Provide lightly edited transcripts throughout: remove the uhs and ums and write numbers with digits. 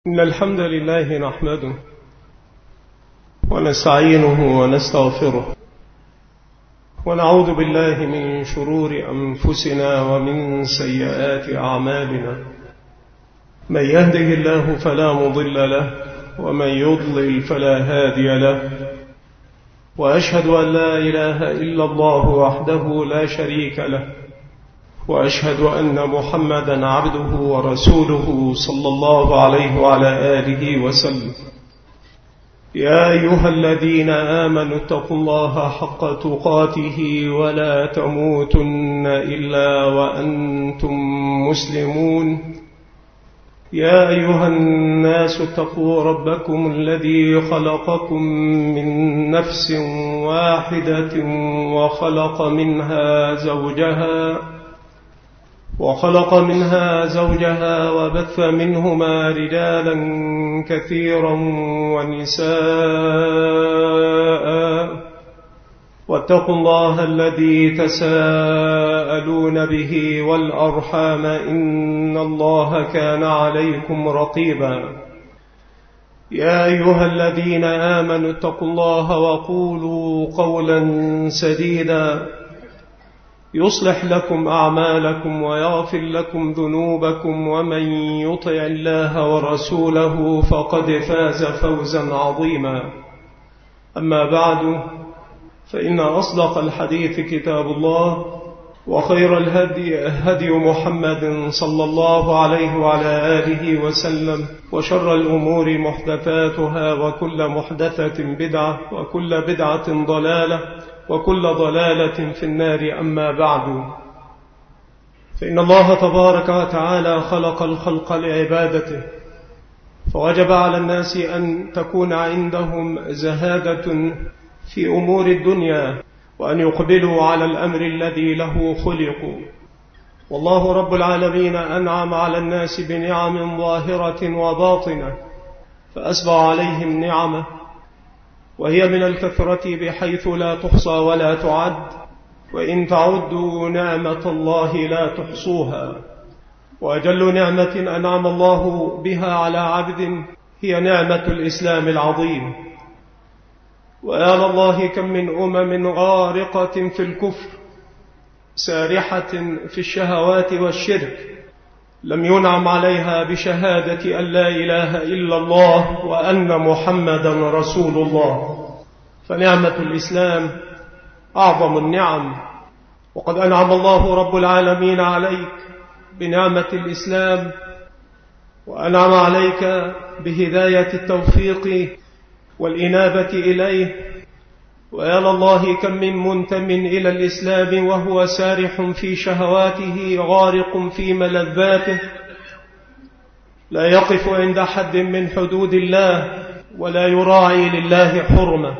إن الحمد لله نحمده ونستعينه ونستغفره ونعوذ بالله من شرور أنفسنا ومن سيئات أعمالنا. من يهده الله فلا مضل له ومن يضلل فلا هادي له، وأشهد أن لا إله إلا الله وحده لا شريك له، وأشهد أن محمدا عبده ورسوله صلى الله عليه وعلى آله وسلم. يا أيها الذين آمنوا اتقوا الله حق تقاته ولا تموتن إلا وأنتم مسلمون. يا أيها الناس اتقوا ربكم الذي خلقكم من نفس واحدة وخلق منها زوجها وبث منهما رجالا كثيرا ونساء، واتقوا الله الذي تساءلون به والأرحام إن الله كان عليكم رقيبا. يا أيها الذين آمنوا اتقوا الله وقولوا قولا سديدا يصلح لكم أعمالكم ويغفر لكم ذنوبكم، ومن يطع الله ورسوله فقد فاز فوزا عظيما. أما بعد، فإن أصدق الحديث كتاب الله، وخير الهدي هدي محمد صلى الله عليه وعلى آله وسلم، وشر الأمور محدثاتها، وكل محدثة بدعة، وكل بدعة ضلالة، وكل ضلالة في النار. أما بعد، فإن الله تبارك وتعالى خلق الخلق لعبادته، فوجب على الناس أن تكون عندهم زهادة في أمور الدنيا، وأن يقبلوا على الأمر الذي له خلقوا. والله رب العالمين أنعم على الناس بنعم ظاهرة وباطنة، فأسبغ عليهم نعمه، وهي من الكثرة بحيث لا تحصى ولا تعد، وإن تعدوا نعمة الله لا تحصوها. وأجل نعمة أنعم الله بها على عبد هي نعمة الإسلام العظيم. ويا الله كم من أمم غارقة في الكفر سارحة في الشهوات والشرك، لم ينعم عليها بشهادة أن لا إله إلا الله وأن محمدا رسول الله. فنعمة الإسلام أعظم النعم، وقد أنعم الله رب العالمين عليك بنعمة الإسلام، وأنعم عليك بهداية التوفيق والإنابة إليه. ويا الله كم من منتم إلى الإسلام وهو سارح في شهواته غارق في ملذاته، لا يقف عند حد من حدود الله ولا يراعي لله حرمة.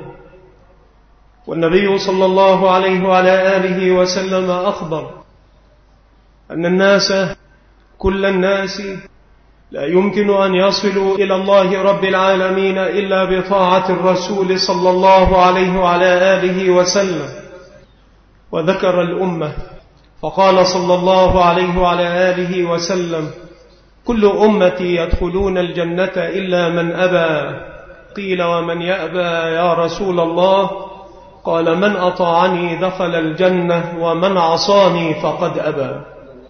والنبي صلى الله عليه وعلى آله وسلم أخبر أن الناس كل الناس لا يمكن أن يصلوا إلى الله رب العالمين إلا بطاعة الرسول صلى الله عليه وعلى آله وسلم. وذكر الأمة فقال صلى الله عليه وعلى آله وسلم: كل أمتي يدخلون الجنة إلا من أبى. قيل: ومن يأبى يا رسول الله؟ قال: من أطاعني دخل الجنة، ومن عصاني فقد أبى.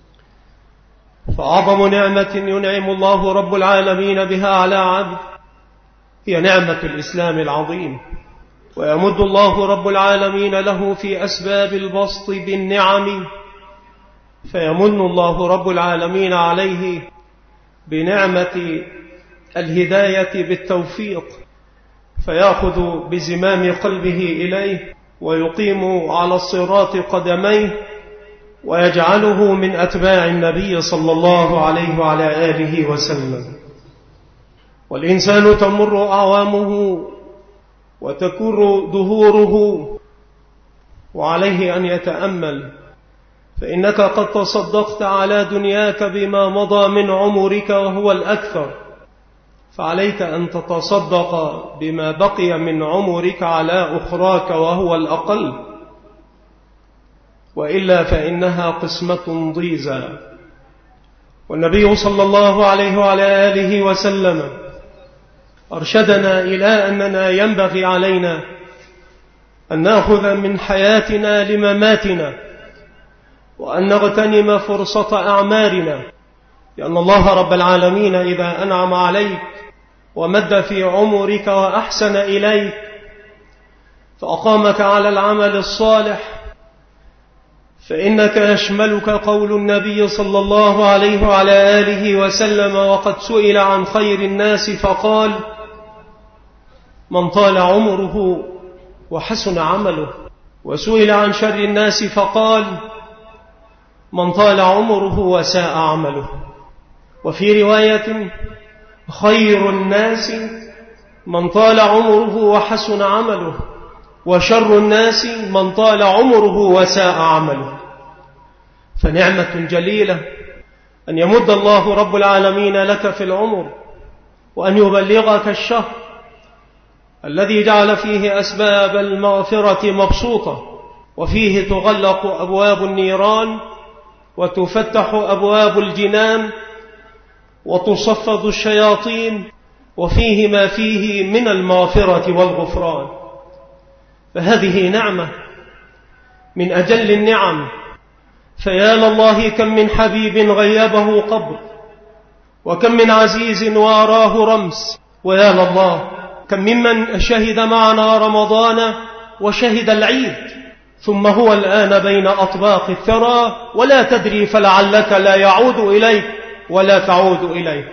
فأعظم نعمة ينعم الله رب العالمين بها على عبد هي نعمة الإسلام العظيم. ويمد الله رب العالمين له في أسباب البسط بالنعم، فيمن الله رب العالمين عليه بنعمة الهداية بالتوفيق، فيأخذ بزمام قلبه إليه ويقيم على الصراط قدميه، ويجعله من أتباع النبي صلى الله عليه وعلى آله وسلم. والإنسان تمر أعوامه وتكر دهوره، وعليه أن يتأمل، فإنك قد تصدقت على دنياك بما مضى من عمرك وهو الأكثر، فعليك أن تتصدق بما بقي من عمرك على أخراك وهو الأقل، وإلا فإنها قسمة ضيزى. والنبي صلى الله عليه وعلى آله وسلم أرشدنا إلى أننا ينبغي علينا أن نأخذ من حياتنا لمماتنا، وأن نغتنم فرصة أعمارنا، لأن الله رب العالمين إذا أنعم عليك ومد في عمرك وأحسن إليك فأقامك على العمل الصالح، فإنك يشملك قول النبي صلى الله عليه وعلى آله وسلم وقد سئل عن خير الناس فقال: من طال عمره وحسن عمله. وسئل عن شر الناس فقال: من طال عمره وساء عمله. وفي رواية: خير الناس من طال عمره وحسن عمله، وشر الناس من طال عمره وساء عمله. فنعمة جليلة أن يمد الله رب العالمين لك في العمر، وأن يبلغك الشهر الذي جعل فيه أسباب المغفرة مبسوطة، وفيه تغلق أبواب النيران وتفتح أبواب الجنان وتصفد الشياطين، وفيه ما فيه من المغفرة والغفران. فهذه نعمة من أجل النعم. فيا لله كم من حبيب غيبه قبر، وكم من عزيز واراه رمس، ويا لله كم ممن شهد معنا رمضان وشهد العيد ثم هو الآن بين أطباق الثرى ولا تدري، فلعلك لا يعود إليك ولا تعود إليه.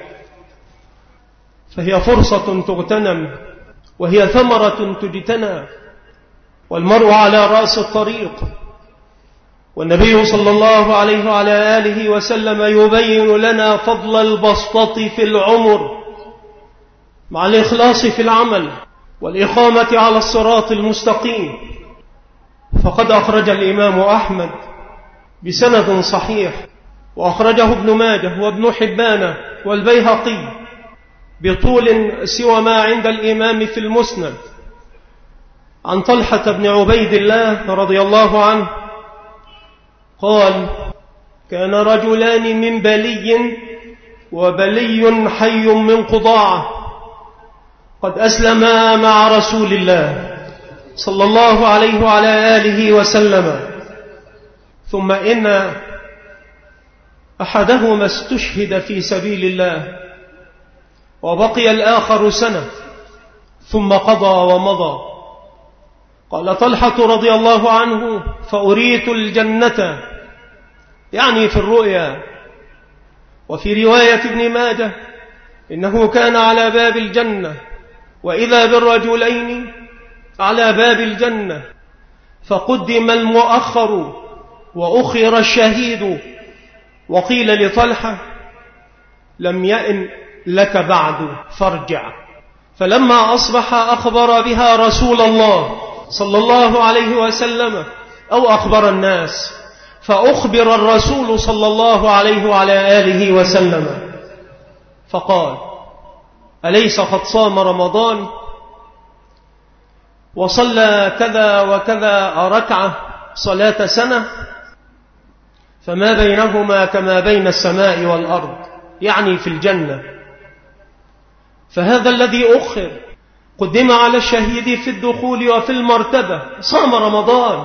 فهي فرصة تغتنم، وهي ثمرة تجتنى، والمرء على رأس الطريق. والنبي صلى الله عليه وعلى آله وسلم يبين لنا فضل البسطة في العمر مع الإخلاص في العمل والإقامة على الصراط المستقيم. فقد أخرج الإمام أحمد بسند صحيح، وأخرجه ابن ماجه وابن حبان والبيهقي بطول سوى ما عند الإمام في المسند، عن طلحة بن عبيد الله رضي الله عنه قال: كان رجلان من بلي وبلي حي من قضاعة قد أسلما مع رسول الله صلى الله عليه وعلى آله وسلم، ثم إن أحدهما استشهد في سبيل الله وبقي الآخر سنة ثم قضى ومضى. قال طلحة رضي الله عنه: فأريت الجنة، يعني في الرؤيا. وفي رواية ابن ماجه: إنه كان على باب الجنة، وإذا بالرجلين على باب الجنة، فقدم المؤخر وأخر الشهيد. وقيل لطلحة: لم يئن لك بعد فارجع. فلما أصبح أخبر بها رسول الله صلى الله عليه وسلم، أو أخبر الناس، فأخبر الرسول صلى الله عليه وعلى آله وسلم فقال: أليس قد صام رمضان وصلى كذا وكذا ركعة صلاة سنة، فما بينهما كما بين السماء والأرض، يعني في الجنة. فهذا الذي أخر قدم على الشهيد في الدخول وفي المرتبة، صام رمضان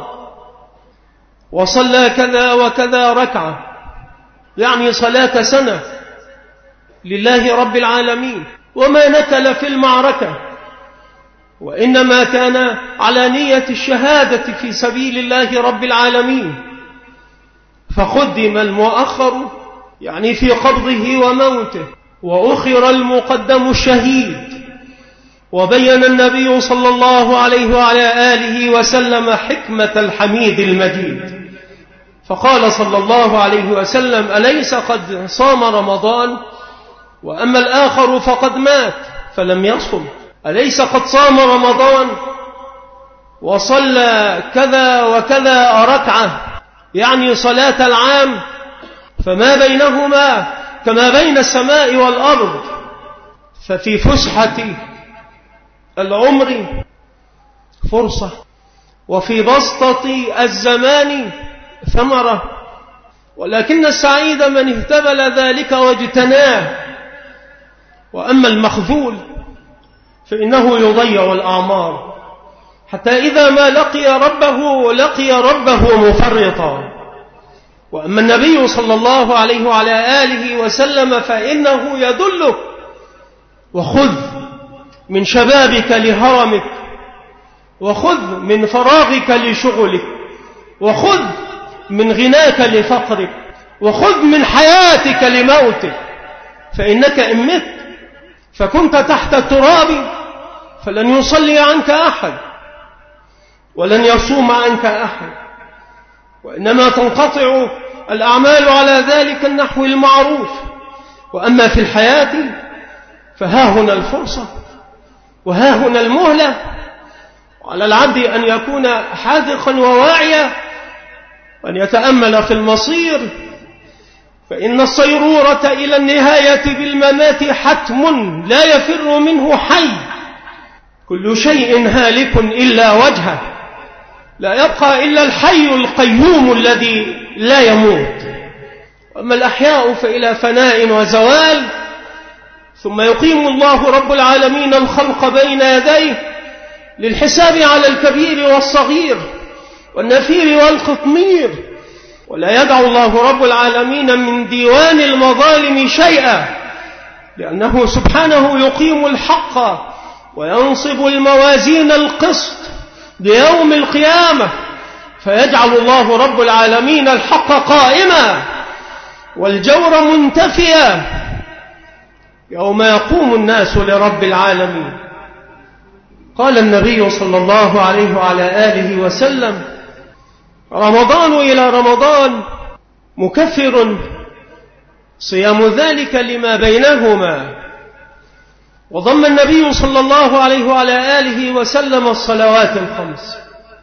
وصلى كذا وكذا ركعة، يعني صلاة سنة لله رب العالمين، وما نكل في المعركة، وإنما كان على نية الشهادة في سبيل الله رب العالمين. فقدم المؤخر يعني في قبضه وموته، وأخر المقدم الشهيد. وبين النبي صلى الله عليه وعلى آله وسلم حكمة الحميد المجيد، فقال صلى الله عليه وسلم: أليس قد صام رمضان وأما الآخر فقد مات فلم يصم؟ أليس قد صام رمضان وصلى كذا وكذا ركعة، يعني صلاة العام، فما بينهما كما بين السماء والأرض. ففي فسحة العمر فرصة، وفي بسطة الزمان ثمرة، ولكن السعيد من اهتبل ذلك واجتناه. وأما المخذول فإنه يضيع الأعمار، حتى إذا ما لقي ربه مفرطا. وأما النبي صلى الله عليه وعلى آله وسلم فإنه يدلك: وخذ من شبابك لهرمك، وخذ من فراغك لشغلك، وخذ من غناك لفقرك، وخذ من حياتك لموتك، فإنك إن مت فكنت تحت التراب فلن يصلي عنك أحد ولن يصوم عنك أحد، وإنما تنقطع الأعمال على ذلك النحو المعروف. وأما في الحياة فها هنا الفرصة وها هنا المهلة، وعلى العبد أن يكون حاذقا وواعيا وأن يتأمل في المصير، فإن الصيرورة إلى النهاية بالممات حتم لا يفر منه حي، كل شيء هالك إلا وجهه، لا يبقى إلا الحي القيوم الذي لا يموت. وأما الأحياء فإلى فناء وزوال، ثم يقيم الله رب العالمين الخلق بين يديه للحساب على الكبير والصغير والنفير والقطمير، ولا يدع الله رب العالمين من ديوان المظالم شيئا، لأنه سبحانه يقيم الحق وينصب الموازين القسط ليوم القيامة، فيجعل الله رب العالمين الحق قائما والجور منتفيا يوم يقوم الناس لرب العالمين. قال النبي صلى الله عليه وعلى آله وسلم: رمضان إلى رمضان مكفر، صيام ذلك لما بينهما. وضم النبي صلى الله عليه وعلى آله وسلم الصلوات الخمس،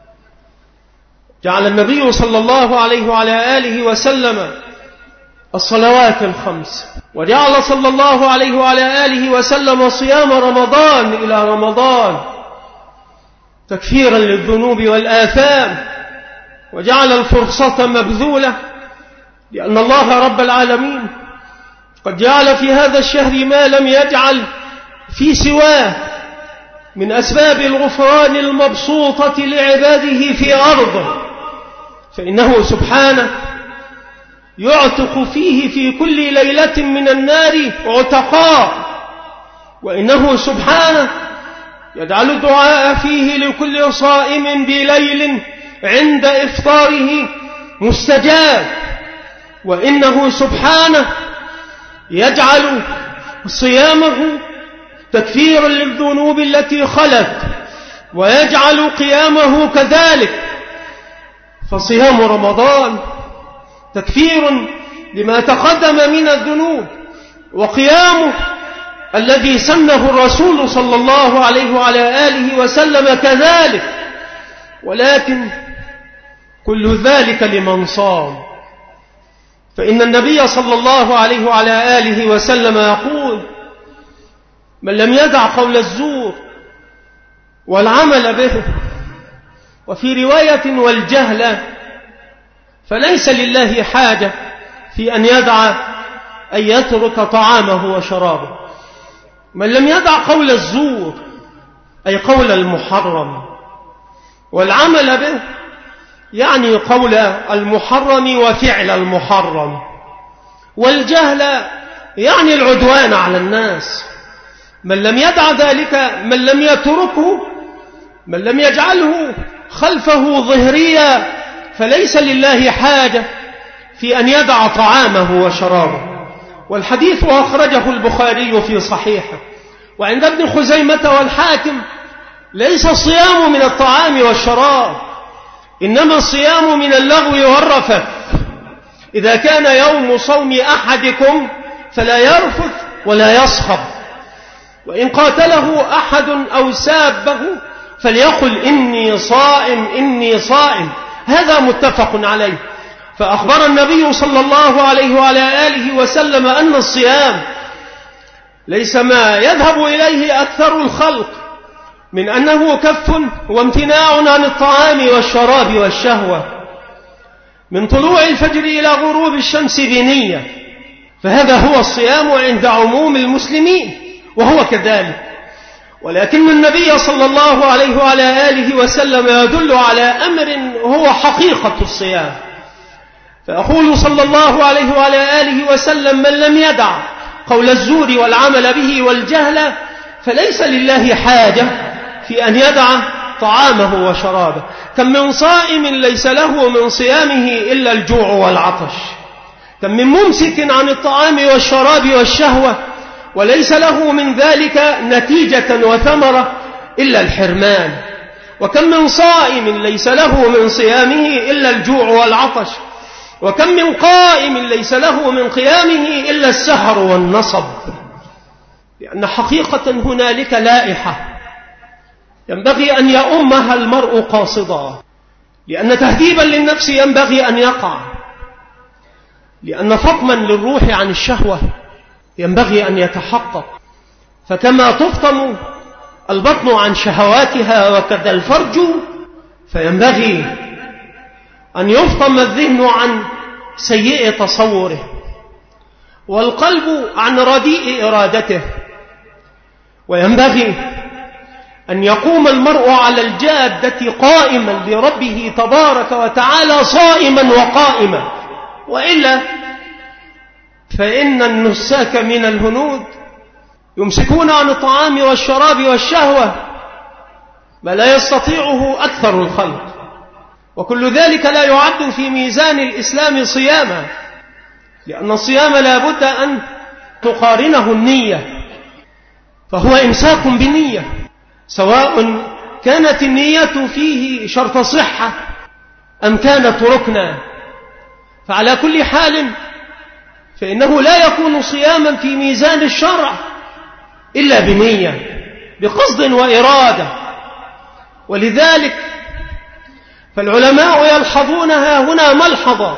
جعل النبي صلى الله عليه وعلى آله وسلم الصلوات الخمس، وجعل صلى الله عليه وعلى آله وسلم صيام رمضان إلى رمضان تكفيرا للذنوب والآثام، وجعل الفرصة مبذولة، لأن الله رب العالمين قد جعل في هذا الشهر ما لم يجعل في سواه من أسباب الغفران المبسوطة لعباده في أرضه، فإنه سبحانه يعتق فيه في كل ليلة من النار عتقاء، وإنه سبحانه يجعل الدعاء فيه لكل صائم بليل عند إفطاره مستجاب، وإنه سبحانه يجعل صيامه تكفيرا للذنوب التي خلت، ويجعل قيامه كذلك. فصيام رمضان تكفير لما تقدم من الذنوب، وقيامه الذي سنه الرسول صلى الله عليه وعلى آله وسلم كذلك، ولكن كل ذلك لمن صام. فإن النبي صلى الله عليه وعلى آله وسلم يقول: من لم يدع قول الزور والعمل به، وفي رواية والجهل، فليس لله حاجة في أن يترك طعامه وشرابه. من لم يدع قول الزور أي قول المحرم، والعمل به يعني قول المحرم وفعل المحرم، والجهل يعني العدوان على الناس. من لم يدع ذلك، من لم يتركه، من لم يجعله خلفه ظهريا، فليس لله حاجة في أن يدع طعامه وشرابه. والحديث أخرجه البخاري في صحيحه، وعند ابن خزيمة والحاكم: ليس الصيام من الطعام والشراب، إنما الصيام من اللغو والرفث. إذا كان يوم صوم أحدكم فلا يرفث ولا يصخب، وإن قاتله أحد أو سابه فليقل: إني صائم إني صائم. هذا متفق عليه. فأخبر النبي صلى الله عليه وعلى آله وسلم أن الصيام ليس ما يذهب إليه أكثر الخلق من أنه كف وامتناع عن الطعام والشراب والشهوة من طلوع الفجر إلى غروب الشمس بنية، فهذا هو الصيام عند عموم المسلمين، وهو كذلك. ولكن النبي صلى الله عليه وعلى آله وسلم يدل على أمر هو حقيقة الصيام، فيقول صلى الله عليه وعلى آله وسلم: من لم يدع قول الزور والعمل به والجهل فليس لله حاجة في أن يدع طعامه وشرابه. كم من صائم ليس له من صيامه إلا الجوع والعطش، كم من ممسك عن الطعام والشراب والشهوة وليس له من ذلك نتيجة وثمرة إلا الحرمان، وكم من صائم ليس له من صيامه إلا الجوع والعطش، وكم من قائم ليس له من قيامه إلا السهر والنصب. لأن حقيقة هنالك لائحة ينبغي أن يؤمها المرء قاصدا، لأن تهذيبا للنفس ينبغي أن يقع، لأن فطما للروح عن الشهوة ينبغي أن يتحقق. فكما تفطم البطن عن شهواتها وكذا الفرج، فينبغي أن يفطم الذهن عن سيء تصوره، والقلب عن رديء إرادته، وينبغي أن يقوم المرء على الجادة قائما لربه تبارك وتعالى صائما وقائما، وإلا فإن النساك من الهنود يمسكون عن الطعام والشراب والشهوة ما لا يستطيعه أكثر الخلق، وكل ذلك لا يعد في ميزان الإسلام صياما، لأن الصيام لا بد أن تقارنه النية، فهو إمساك بالنية، سواء كانت النية فيه شرط صحة أم كانت ركنا، فعلى كل حال فإنه لا يكون صياما في ميزان الشرع إلا بنية، بقصد وإرادة. ولذلك فالعلماء يلحظونها هنا ملحظة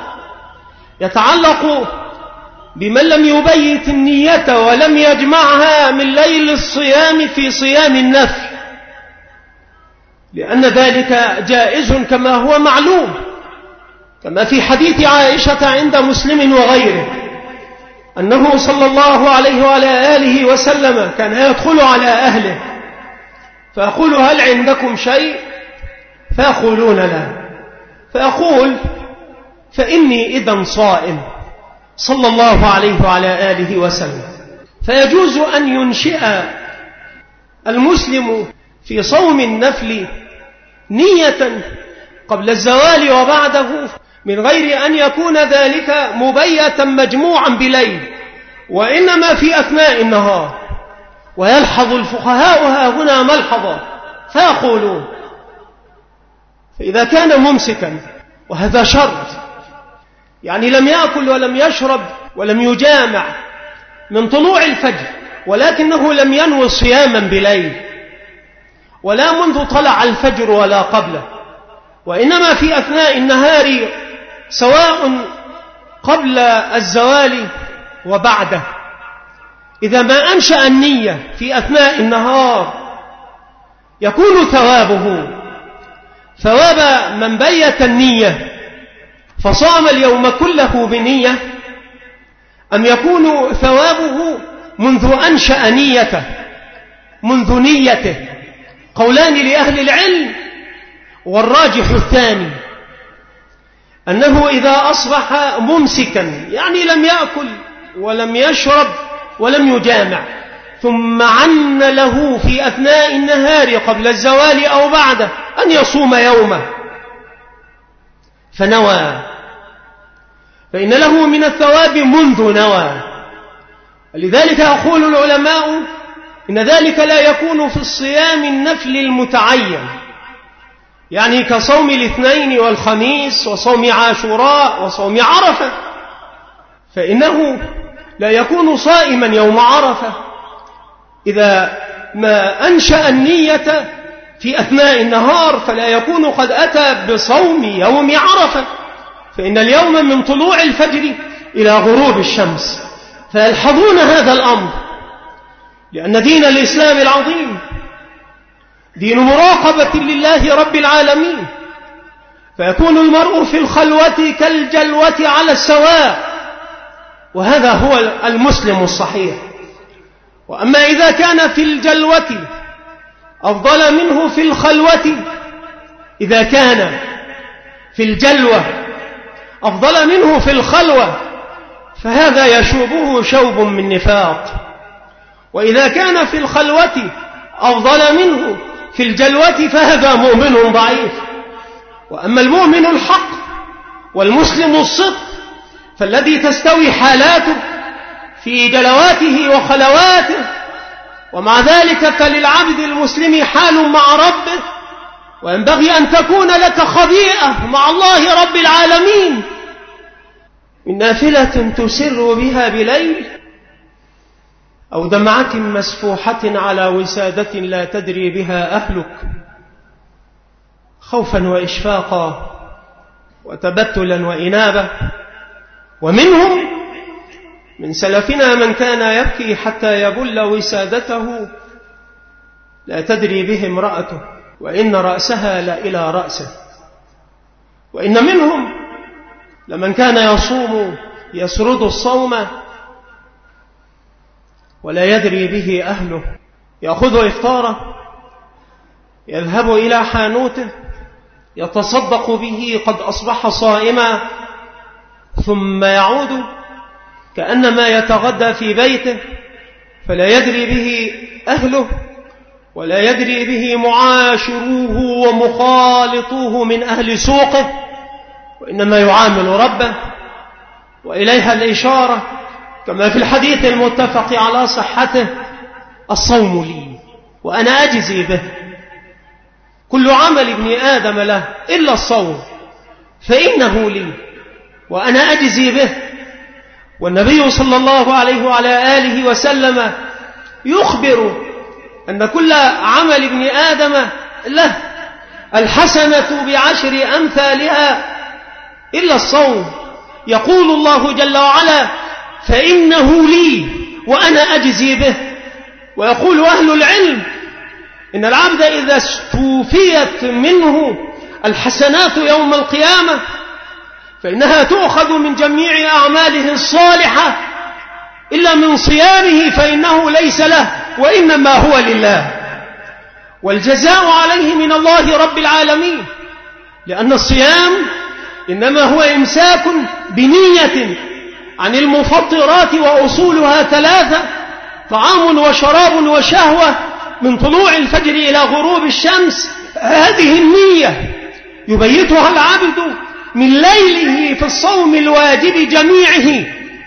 يتعلق بمن لم يبيت النية ولم يجمعها من ليل الصيام في صيام النفل، لأن ذلك جائز كما هو معلوم، كما في حديث عائشة عند مسلم وغيره أنه صلى الله عليه وعلى آله وسلم كان يدخل على أهله فيقول: هل عندكم شيء؟ فيقولون لا، فيقول: فإني إذن صائم، صلى الله عليه وعلى آله وسلم. فيجوز أن ينشئ المسلم في صوم النفل نية قبل الزوال وبعده من غير أن يكون ذلك مبيتا مجموعا بليل، وإنما في أثناء النهار. ويلحظ الفقهاء هنا ملحظة فيقولون: فإذا كان ممسكا، وهذا شرط، يعني لم يأكل ولم يشرب ولم يجامع من طلوع الفجر، ولكنه لم ينوي صياما بليل ولا منذ طلع الفجر ولا قبله، وإنما في أثناء النهار سواء قبل الزوال وبعده، إذا ما أنشأ النية في أثناء النهار يكون ثوابه ثواب من بيت النية فصام اليوم كله بنية، أم يكون ثوابه منذ أنشأ نيته، منذ نيته؟ قولان لأهل العلم، والراجح الثاني أنه إذا أصبح ممسكا، يعني لم يأكل ولم يشرب ولم يجامع، ثم عن له في أثناء النهار قبل الزوال أو بعده أن يصوم يومه فنوى، فإن له من الثواب منذ نوى. لذلك يقول العلماء إن ذلك لا يكون في الصيام النفل المتعين، يعني كصوم الاثنين والخميس وصوم عاشوراء وصوم عرفة، فإنه لا يكون صائما يوم عرفة إذا ما أنشأ النية في أثناء النهار، فلا يكون قد أتى بصوم يوم عرفة، فإن اليوم من طلوع الفجر إلى غروب الشمس. فيلحظون هذا الأمر، لأن دين الإسلام العظيم دين مراقبة لله رب العالمين، فيكون المرء في الخلوة كالجلوة على السواء، وهذا هو المسلم الصحيح. وأما إذا كان في الجلوة أفضل منه في الخلوة إذا كان في الجلوة أفضل منه في الخلوة فهذا يشوبه شوب من نفاق، وإذا كان في الخلوة أفضل منه في الجلوة فهذا مؤمن ضعيف. وأما المؤمن الحق والمسلم الصدق فالذي تستوي حالاته في جلواته وخلواته، ومع ذلك فللعبد المسلم حال مع ربه، وينبغي أن تكون لك خبيئة مع الله رب العالمين من نافلة تسر بها بليل، أو دمعة مسفوحة على وسادة لا تدري بها أهلك، خوفا وإشفاقا وتبتلا وإنابة. ومنهم من سلفنا من كان يبكي حتى يبل وسادته لا تدري به امرأته وإن رأسها لا إلى رأسه. وإن منهم لمن كان يصوم يسرد الصوم ولا يدري به أهله، يأخذ إفطاره يذهب إلى حانوته يتصدق به قد أصبح صائما، ثم يعود كأنما يتغدى في بيته فلا يدري به أهله ولا يدري به معاشروه ومخالطوه من أهل سوقه، وإنما يعامل ربه. وإليها الإشارة كما في الحديث المتفق على صحته: الصوم لي وأنا أجزي به، كل عمل ابن آدم له إلا الصوم فإنه لي وأنا أجزي به. والنبي صلى الله عليه وعلى آله وسلم يخبر أن كل عمل ابن آدم له الحسنة بعشر أمثالها إلا الصوم. يقول الله جل وعلا: فإنه لي وأنا أجزي به. ويقول أهل العلم إن العبد إذا استوفيت منه الحسنات يوم القيامة فإنها تؤخذ من جميع أعماله الصالحة إلا من صيامه فإنه ليس له وإنما هو لله، والجزاء عليه من الله رب العالمين، لأن الصيام إنما هو إمساك بنية عن المفطرات وأصولها ثلاثة: طعام وشراب وشهوة من طلوع الفجر إلى غروب الشمس. هذه النية يبيتها العبد من ليله في الصوم الواجب جميعه،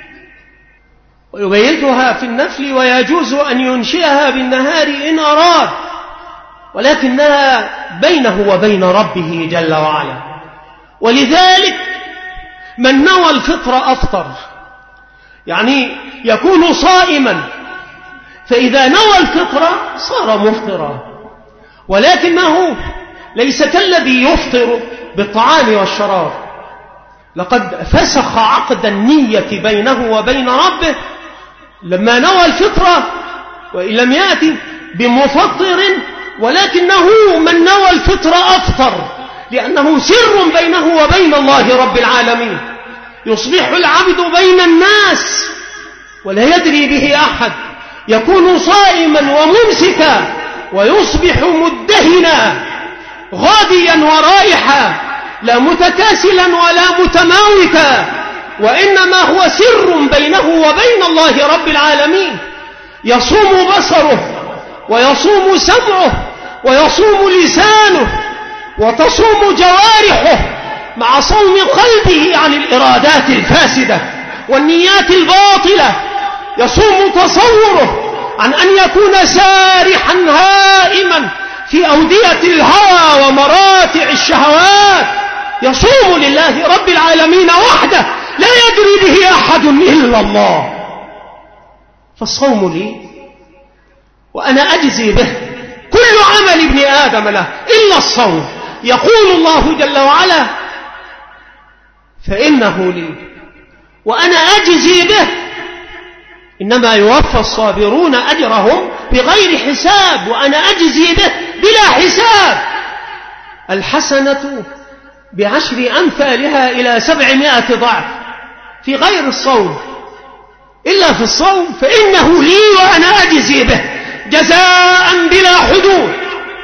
ويبيتها في النفل ويجوز أن ينشئها بالنهار إن أراد، ولكنها بينه وبين ربه جل وعلا. ولذلك من نوى الفطر أفطر، يعني يكون صائما، فإذا نوى الفطر صار مفطرا، ولكنه ليس كالذي يفطر بالطعام والشراب. لقد فسخ عقد النية بينه وبين ربه لما نوى الفطرة، وإن لم يأتي بمفطر، ولكنه من نوى الفطر أفطر، لأنه سر بينه وبين الله رب العالمين. يصبح العبد بين الناس ولا يدري به أحد، يكون صائما وممسكا ويصبح مدهنا غاديا ورائحا، لا متكاسلا ولا متماوتا، وإنما هو سر بينه وبين الله رب العالمين. يصوم بصره ويصوم سمعه ويصوم لسانه وتصوم جوارحه مع صوم قلبه عن الإرادات الفاسدة والنيات الباطلة. يصوم تصوره عن أن يكون سارحا هائما في أودية الهوى ومراتع الشهوات. يصوم لله رب العالمين وحده لا يدري به أحد إلا الله. فالصوم لي وأنا أجزي به، كل عمل ابن آدم له إلا الصوم. يقول الله جل وعلا: فإنه لي وأنا أجزي به، إنما يوفى الصابرون أجرهم بغير حساب، وأنا أجزي به بلا حساب. الحسنة ب10 أمثالها إلى 700 ضعف في غير الصوم، إلا في الصوم فإنه لي وأنا أجزي به جزاء بلا حدود.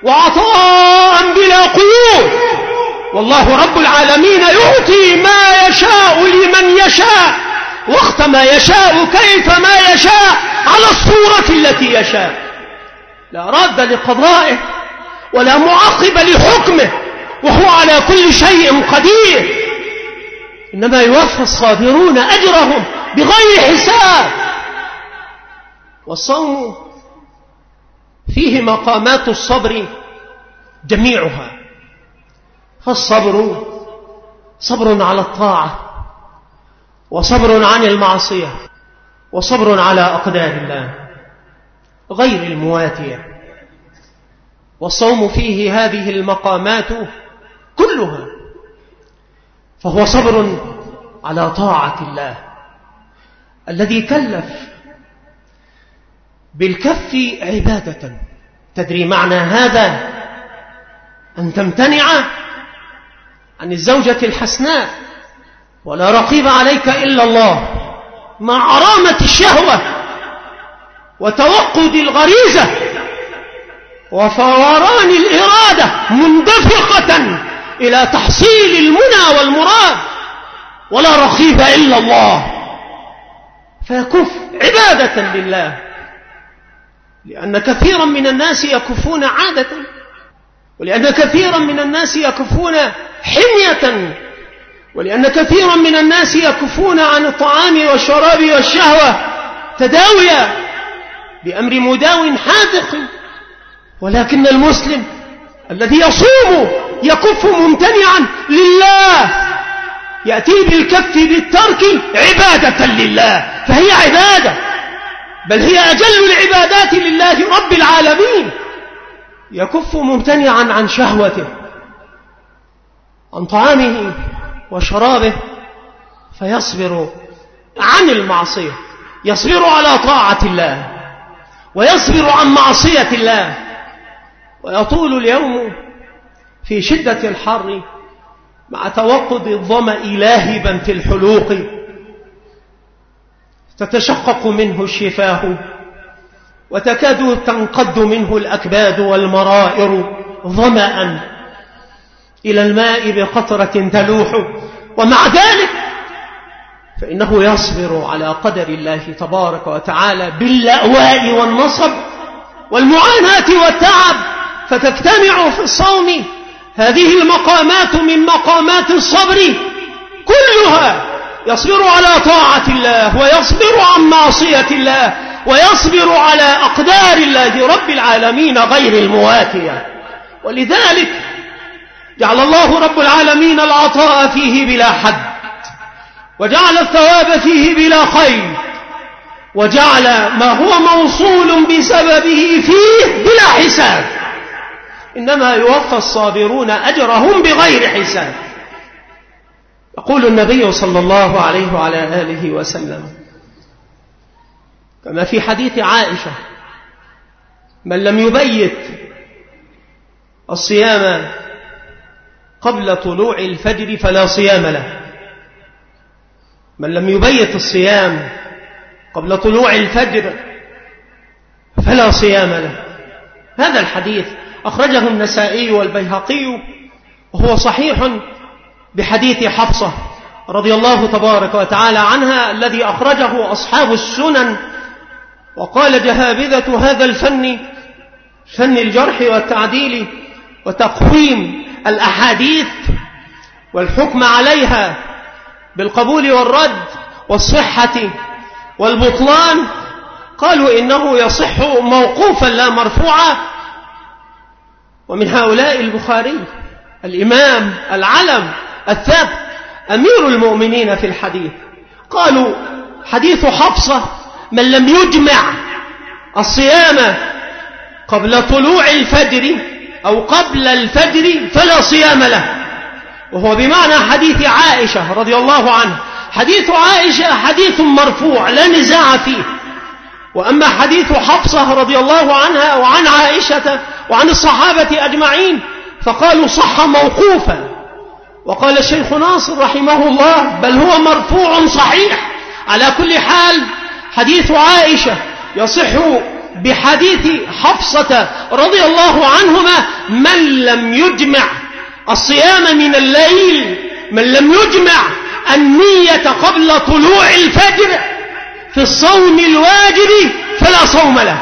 وعطاء بلا قيود. والله رب العالمين يعطي ما يشاء لمن يشاء وقت ما يشاء كيف ما يشاء على الصورة التي يشاء. لا راد لقضائه ولا معقب لحكمه، وهو على كل شيء قدير. إنما يوفى الصابرون أجرهم بغير حساب. والصوم فيه مقامات الصبر جميعها، فالصبر صبر على الطاعة، وصبر عن المعصية، وصبر على أقدار الله غير المواتية. والصوم فيه هذه المقامات كلها، فهو صبر على طاعة الله الذي كلف بالكف عبادة. تدري معنى هذا؟ أن تمتنع عن الزوجة الحسناء ولا رقيب عليك إلا الله، مع عرامة الشهوة وتوقد الغريزة وفوران الإرادة مندفقة إلى تحصيل المنى والمراد، ولا رقيب إلا الله، فيكف عبادة لله. لأن كثيرا من الناس يكفون عادة، ولأن كثيرا من الناس يكفون حمية، ولأن كثيرا من الناس يكفون عن الطعام والشراب والشهوة تداويا بأمر مداو حاذق. ولكن المسلم الذي يصوم يكف ممتنعا لله، يأتي بالكف بالترك عبادة لله، فهي عبادة، بل هي أجل العبادات لله رب العالمين. يكف ممتنعا عن شهوته، عن طعامه وشرابه، فيصبر عن المعصية، يصبر على طاعة الله ويصبر عن معصية الله. ويطول اليوم في شدة الحر مع توقد الظمأ لاهبا في الحلوق، تتشقق منه الشفاه وتكاد تنقض منه الأكباد والمرائر ظمأ إلى الماء بقطرة تلوح. ومع ذلك فإنه يصبر على قدر الله تبارك وتعالى باللأواء والنصب والمعاناة والتعب، فتجتمع في الصوم هذه المقامات من مقامات الصبر كلها. يصبر على طاعة الله، ويصبر عن معصية الله، ويصبر على أقدار الله رب العالمين غير المواتية. ولذلك جعل الله رب العالمين العطاء فيه بلا حد، وجعل الثواب فيه بلا خير، وجعل ما هو موصول بسببه فيه بلا حساب. إنما يوفى الصابرون أجرهم بغير حساب. يقول النبي صلى الله عليه وعلى آله وسلم كما في حديث عائشة: من لم يبيت الصيام قبل طلوع الفجر فلا صيام له. من لم يبيت الصيام قبل طلوع الفجر فلا صيام له. هذا الحديث أخرجه النسائي والبيهقي، وهو صحيح بحديث حفصة رضي الله تبارك وتعالى عنها الذي أخرجه أصحاب السنن. وقال جهابذة هذا الفن، فن الجرح والتعديل وتقويم الأحاديث والحكم عليها بالقبول والرد والصحة والبطلان، قالوا إنه يصح موقوفا لا مرفوعا. ومن هؤلاء البخاري الإمام العلم الثابت أمير المؤمنين في الحديث. قالوا حديث حفصة: من لم يجمع الصيام قبل طلوع الفجر أو قبل الفجر فلا صيام له. وهو بمعنى حديث عائشة رضي الله عنها. حديث عائشة حديث مرفوع لا نزاع فيه، وأما حديث حفصة رضي الله عنها وعن عائشة وعن الصحابة أجمعين فقالوا صح موقوفا. وقال الشيخ ناصر رحمه الله: بل هو مرفوع صحيح. على كل حال حديث عائشة يصح بحديث حفصة رضي الله عنهما: من لم يجمع الصيام من الليل، من لم يجمع النية قبل طلوع الفجر في الصوم الواجب فلا صوم له.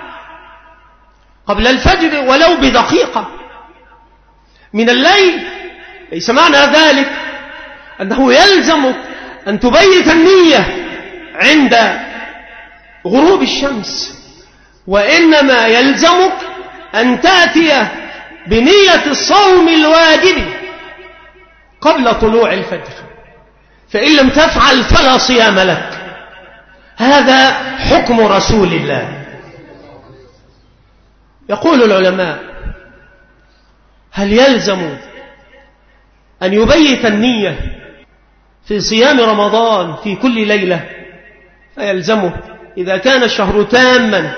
قبل الفجر ولو بدقيقة من الليل. ليس معنى ذلك أنه يلزمك أن تبيت النية عند غروب الشمس، وإنما يلزمك أن تأتي بنية الصوم الواجب قبل طلوع الفجر، فإن لم تفعل فلا صيام لك. هذا حكم رسول الله. يقول العلماء: هل يلزم أن يبيت النية في صيام رمضان في كل ليلة؟ فيلزمه إذا كان الشهر تاما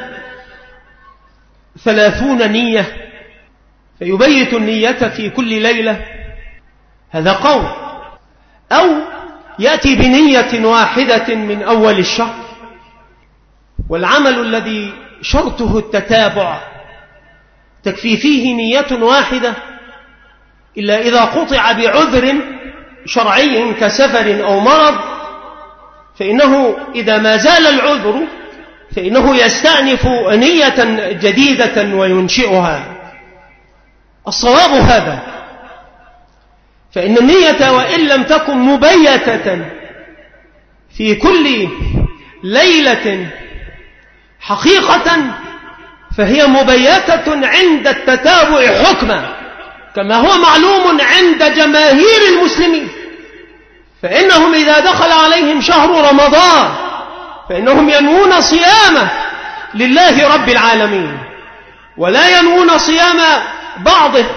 30 نية فيبيت النية في كل ليلة، هذا قول. أو يأتي بنية واحدة من أول الشهر، والعمل الذي شرطه التتابع تكفي فيه نية واحدة إلا إذا قطع بعذر شرعي كسفر أو مرض، فإنه إذا ما زال العذر فإنه يستأنف نية جديدة وينشئها. الصواب هذا، فإن النية وإن لم تكن مبيتة في كل ليلة حقيقة فهي مبيتة عند التتابع حكما، كما هو معلوم عند جماهير المسلمين. فإنهم إذا دخل عليهم شهر رمضان فإنهم ينوون صيامه لله رب العالمين، ولا ينوون صيام بعضه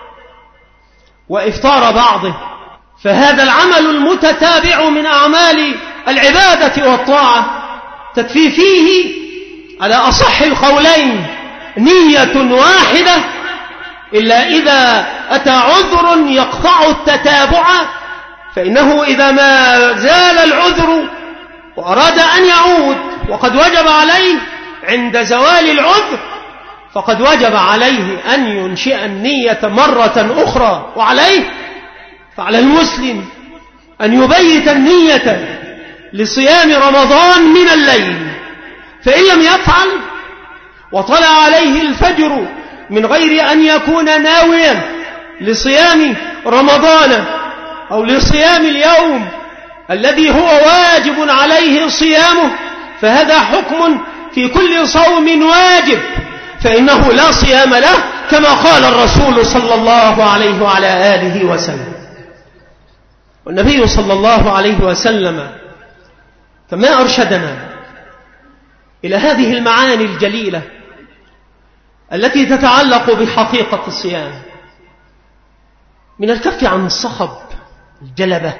وإفطار بعضه. فهذا العمل المتتابع من أعمال العبادة والطاعة تكفي فيه على أصح القولين نية واحدة، إلا إذا أتى عذر يقطع التتابع، فإنه إذا ما زال العذر وأراد أن يعود وقد وجب عليه عند زوال العذر فقد وجب عليه أن ينشئ النية مرة أخرى. وعليه فعلى المسلم أن يبيت النية لصيام رمضان من الليل، فإن لم يفعل وطلع عليه الفجر من غير أن يكون ناويا لصيام رمضان أو لصيام اليوم الذي هو واجب عليه صيامه، فهذا حكم في كل صوم واجب، فإنه لا صيام له، كما قال الرسول صلى الله عليه وعلى آله وسلم. والنبي صلى الله عليه وسلم كما أرشدنا إلى هذه المعاني الجليلة التي تتعلق بحقيقة الصيام، من الكف عن الصخب الجلبة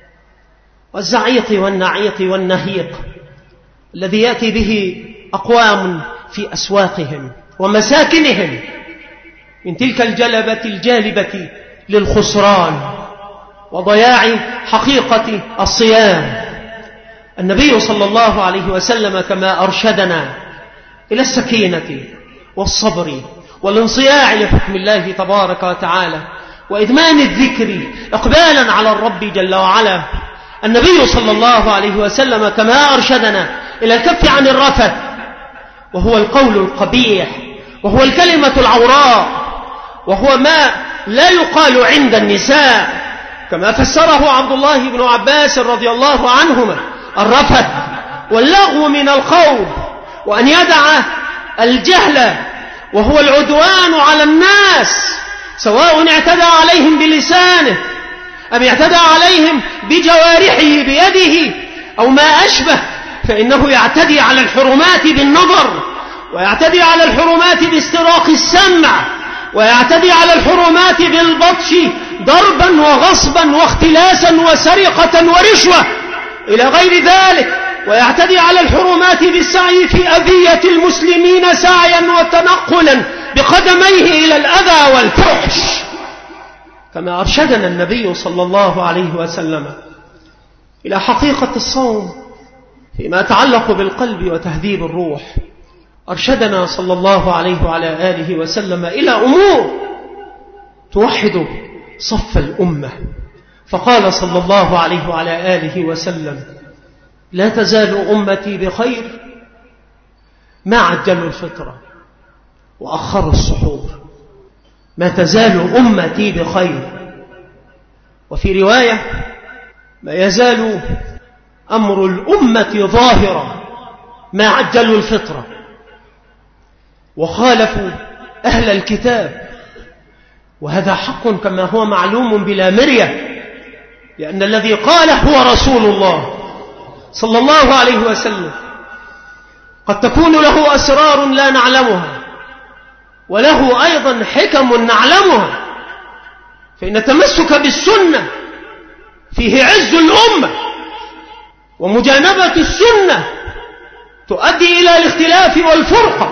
والزعيق والنعيق والنهيق الذي يأتي به أقوام في أسواقهم ومساكنهم من تلك الجلبة الجالبة للخسران وضياع حقيقة الصيام. النبي صلى الله عليه وسلم كما أرشدنا إلى السكينة والصبر والانصياع لحكم الله تبارك وتعالى وإدمان الذكر إقبالا على الرب جل وعلا. النبي صلى الله عليه وسلم كما أرشدنا إلى الكف عن الرفث، وهو القول القبيح، وهو الكلمة العوراء، وهو ما لا يقال عند النساء، كما فسره عبد الله بن عباس رضي الله عنهما: الرفث واللغو من القول، وأن يدع الجهل وهو العدوان على الناس، سواء اعتدى عليهم بلسانه أم اعتدى عليهم بجوارحه بيده أو ما أشبه، فإنه يعتدي على الحرمات بالنظر، ويعتدي على الحرمات باستراق السمع، ويعتدي على الحرمات بالبطش ضربا وغصبا واختلاسا وسرقة ورشوة إلى غير ذلك، ويعتدي على الحرمات بالسعي في أذية المسلمين سعيا وتنقلا بقدميه إلى الأذى والفحش، كما أرشدنا النبي صلى الله عليه وسلم إلى حقيقة الصوم فيما يتعلق بالقلب وتهذيب الروح. أرشدنا صلى الله عليه وعلى آله وسلم إلى أمور توحد صف الأمة، فقال صلى الله عليه وعلى آله وسلم: لا تزال أمتي بخير ما عجلوا الفطرة وأخروا السحور. ما تزال أمتي بخير. وفي رواية: ما يزال أمر الأمة ظاهرا ما عجلوا الفطرة وخالفوا أهل الكتاب. وهذا حق كما هو معلوم بلا مرية، لأن الذي قال هو رسول الله صلى الله عليه وسلم. قد تكون له أسرار لا نعلمها، وله أيضا حكم نعلمها، فإن التمسك بالسنة فيه عز الأمة، ومجانبة السنة تؤدي إلى الاختلاف والفرقة،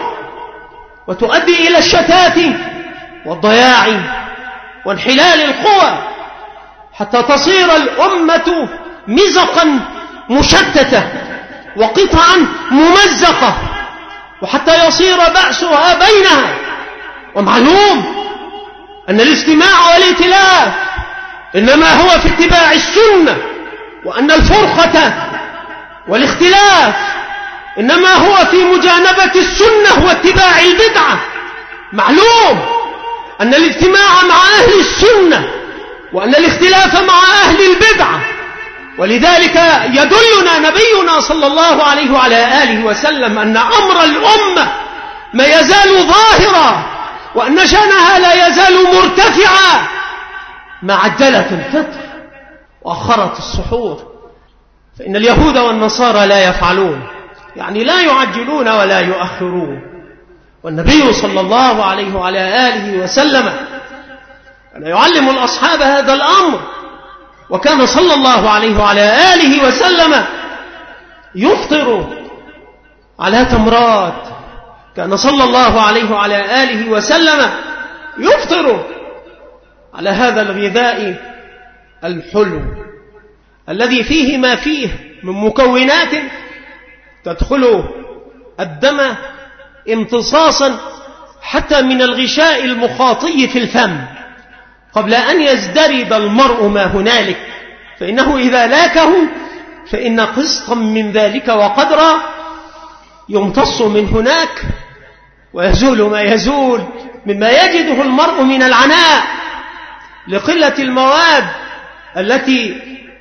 وتؤدي إلى الشتات والضياع وانحلال القوى، حتى تصير الأمة مزقا مشتتة وقطعا ممزقة، وحتى يصير بأسها بينها. ومعلوم أن الاجتماع والائتلاف إنما هو في اتباع السنة، وأن الفرقة والاختلاف إنما هو في مجانبة السنة واتباع البدعة. معلوم أن الاجتماع مع أهل السنة وأن الاختلاف مع أهل البدعة. ولذلك يدلنا نبينا صلى الله عليه وعلى آله وسلم أن أمر الأمة ما يزال ظاهرا، وأن شأنها لا يزال مرتفعا ما عجلت الفطر وأخرت السحور. فإن اليهود والنصارى لا يفعلون، يعني لا يعجلون ولا يؤخرون. والنبي صلى الله عليه وعلى آله وسلم كان يعلم الأصحاب هذا الأمر، وكان صلى الله عليه وعلى آله وسلم يفطر على تمرات. كان صلى الله عليه وعلى آله وسلم يفطر على هذا الغذاء الحلو الذي فيه ما فيه من مكونات تدخل الدم امتصاصا حتى من الغشاء المخاطي في الفم قبل أن يزدرد المرء ما هنالك، فإنه إذا لاكه فإن قسطا من ذلك وقدرا يمتص من هناك، ويزول ما يزول مما يجده المرء من العناء لقلة المواد التي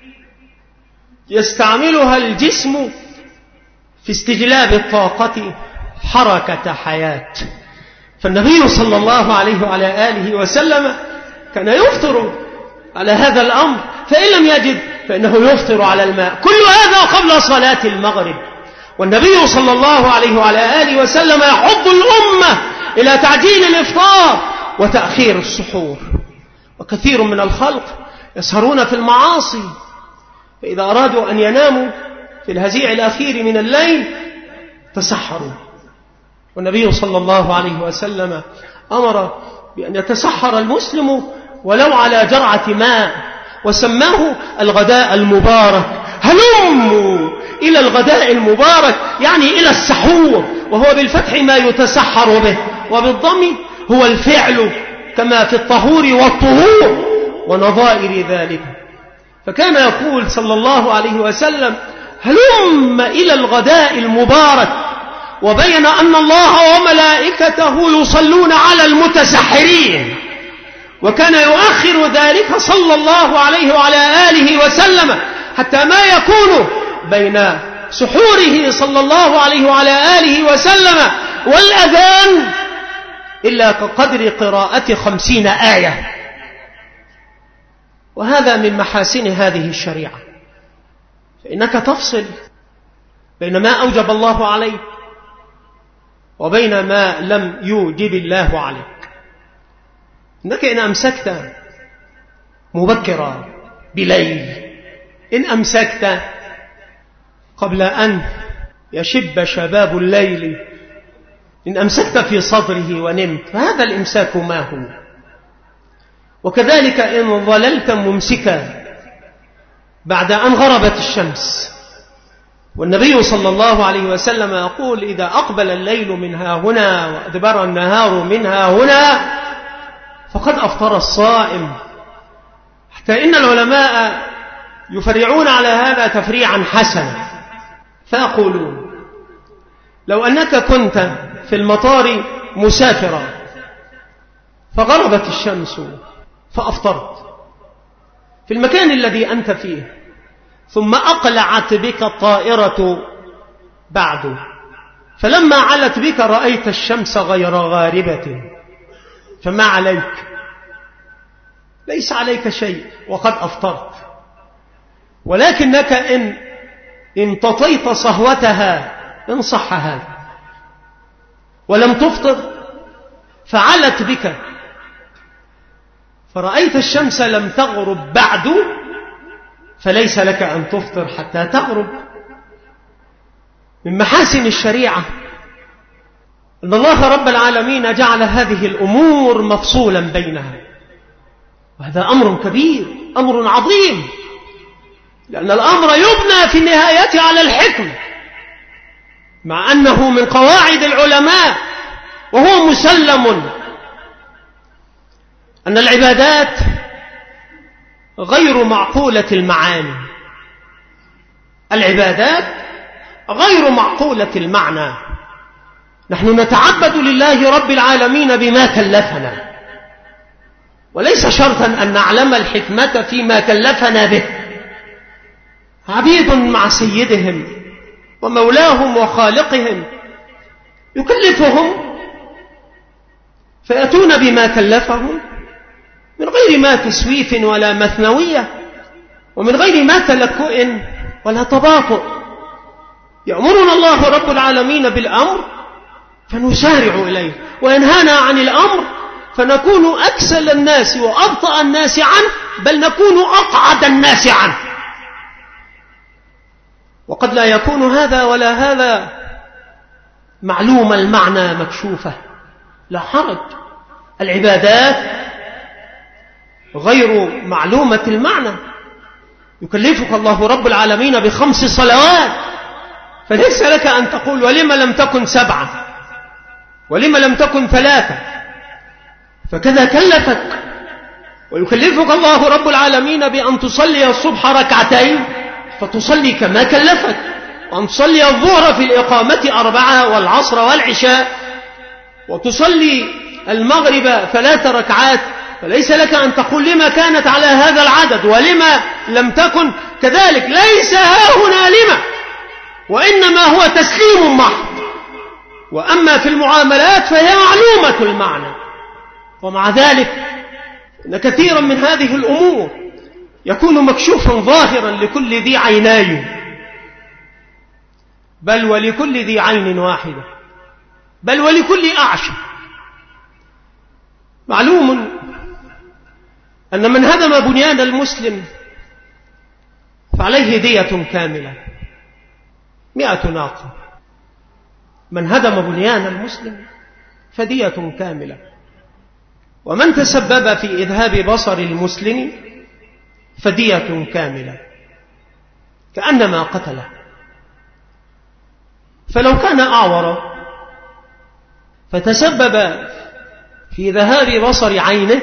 يستعملها الجسم في استجلاب الطاقة حركة حياة. فالنبي صلى الله عليه وعلى آله وسلم كان يفطر على هذا الأمر، فإن لم يجد فإنه يفطر على الماء. كل هذا قبل صلاة المغرب. والنبي صلى الله عليه وعلى آله وسلم يحض الأمة إلى تعجيل الإفطار وتأخير السحور. وكثير من الخلق يسهرون في المعاصي، فإذا أرادوا أن يناموا في الهزيع الأخير من الليل تسحروا. والنبي صلى الله عليه وسلم أمر بأن يتسحر المسلم ولو على جرعة ماء، وسماه الغداء المبارك. هلموا إلى الغداء المبارك، يعني إلى السحور، وهو بالفتح ما يتسحر به، وبالضم هو الفعل كما في الطهور والطهور ونظائر ذلك. فكان يقول صلى الله عليه وسلم: هلم إلى الغداء المبارك. وبين أن الله وملائكته يصلون على المتسحرين، وكان يؤخر ذلك صلى الله عليه وعلى آله وسلم حتى ما يكون بين سحوره صلى الله عليه وعلى آله وسلم والأذان إلا كقدر قراءة 50 آية. وهذا من محاسن هذه الشريعة، فإنك تفصل بين ما أوجب الله عليك وبين ما لم يوجب الله عليك. إنك إن أمسكت مبكرا بليل، إن أمسكت قبل أن يشب شباب الليل، إن أمسكت في صدره ونمت، فهذا الإمساك ما هو. وكذلك إن ظللت ممسكا بعد أن غربت الشمس، والنبي صلى الله عليه وسلم يقول إذا أقبل الليل من ها هنا وأدبر النهار من ها هنا فقد أفطر الصائم. حتى إن العلماء يفرعون على هذا تفريعا حسنا فيقولون لو أنك كنت في المطار مسافرا فغربت الشمس فأفطرت في المكان الذي أنت فيه ثم أقلعت بك الطائرة بعد فلما علت بك رأيت الشمس غير غاربة فما عليك؟ ليس عليك شيء وقد أفطرت، ولكنك إن امتطيت صهوتها إن صح هذا ولم تفطر فعلت بك فرأيت الشمس لم تغرب بعد فليس لك أن تفطر حتى تغرب. من محاسن الشريعة أن الله رب العالمين جعل هذه الأمور مفصولا بينها، وهذا أمر كبير أمر عظيم، لأن الأمر يبنى في النهاية على الحكمة، مع أنه من قواعد العلماء وهو مسلم أن العبادات غير معقولة المعاني، العبادات غير معقولة المعنى. نحن نتعبد لله رب العالمين بما كلفنا، وليس شرطا أن نعلم الحكمة فيما كلفنا به. عبيد مع سيدهم ومولاهم وخالقهم يكلفهم فيأتون بما كلفهم من غير ما تسويف ولا مثنوية، ومن غير ما تلكؤ ولا تباطؤ. يأمرنا الله رب العالمين بالأمر فنسارع إليه، وينهانا عن الأمر فنكون أكسل الناس وأبطأ الناس عنه، بل نكون أقعد الناس عنه. وقد لا يكون هذا ولا هذا معلوم المعنى مكشوفة، لا حرج. العبادات غير معلومة المعنى. يكلفك الله رب العالمين ب5 صلوات، فليس لك أن تقول ولم لم تكن 7، ولم لم تكن 3. فكذا كلفك. ويكلفك الله رب العالمين بأن تصلي الصبح 2 ركعتين فتصلي كما كلفك، وأن تصلي الظهر في الإقامة 4 والعصر والعشاء، وتصلي المغرب 3 ركعات. فليس لك أن تقول لما كانت على هذا العدد ولما لم تكن كذلك، ليس هاهنا لما، وإنما هو تسليم محض. وأما في المعاملات فهي معلومة المعنى. ومع ذلك إن كثيرا من هذه الأمور يكون مكشوفا ظاهرا لكل ذي عينين، بل ولكل ذي عين واحدة، بل ولكل أعشى. معلوم أن من هدم بنيان المسلم فعليه دية كاملة 100 ناقة. من هدم بنيان المسلم فدية كاملة. ومن تسبب في إذهاب بصر المسلم فدية كاملة كأنما قتله. فلو كان أعور فتسبب في ذهاب بصر عينه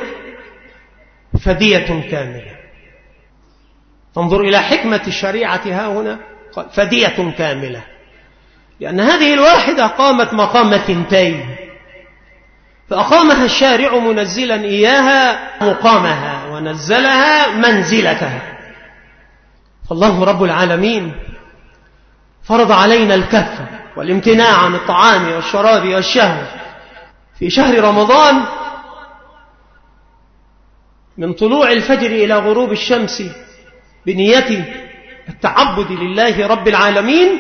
فدية كاملة. فانظر إلى حكمة الشريعة ها هنا، فدية كاملة، لأن هذه الواحدة قامت مقام 2، فأقامها الشارع منزلا إياها مقامها ونزلها منزلتها. فالله رب العالمين فرض علينا الكف والامتناع عن الطعام والشراب والشهوة في شهر رمضان من طلوع الفجر إلى غروب الشمس بنية التعبد لله رب العالمين،